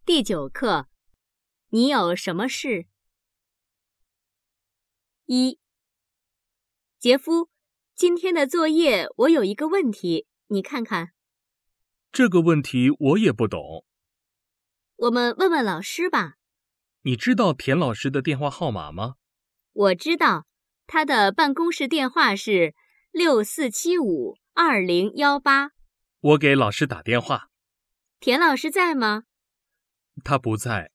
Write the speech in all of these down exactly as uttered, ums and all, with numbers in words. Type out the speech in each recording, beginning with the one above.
第九课，你有什么事？一，杰夫，今天的作业我有一个问题，你看看。 这个问题我也不懂。 我们问问老师吧。 你知道田老师的电话号码吗？ 我知道，他的办公室电话是六四七五二零一八。 我给老师打电话。 田老师在吗？ 他不在。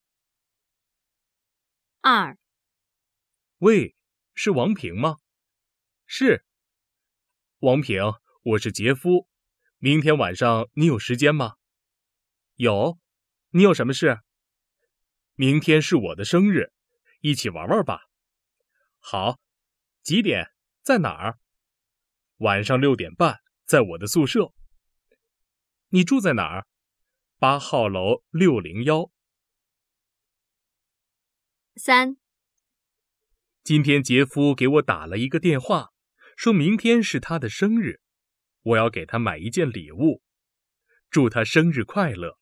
二， 喂，是王平吗？是。王平，我是杰夫。明天晚上你有时间吗？有。你有什么事？明天是我的生日，一起玩玩吧。好。几点？在哪儿？晚上六点半，在我的宿舍。你住在哪儿？八号楼六零幺。 三， 今天杰夫给我打了一个电话，说明天是他的生日，我要给他买一件礼物，祝他生日快乐。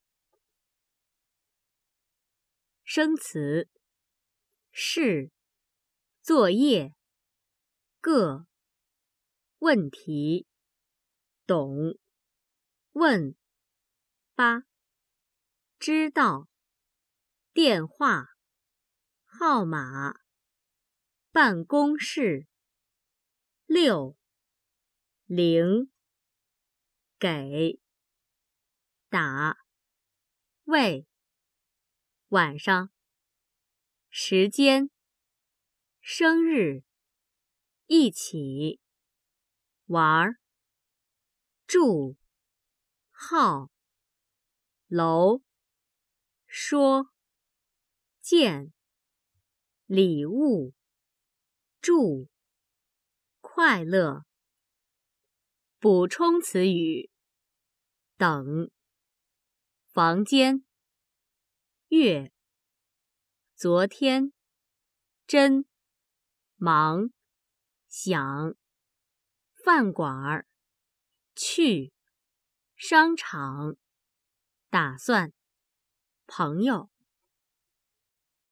生词：是、作业、个、问题、懂、问、八、知道、电话、号码、办公室、六、零、给、打、喂、晚上、时间、生日、一起、玩、住、号、楼、说、见、礼物、祝、快乐。补充词语：等、房间、月、昨天、真、忙、想、饭馆、去、商场、打算、朋友。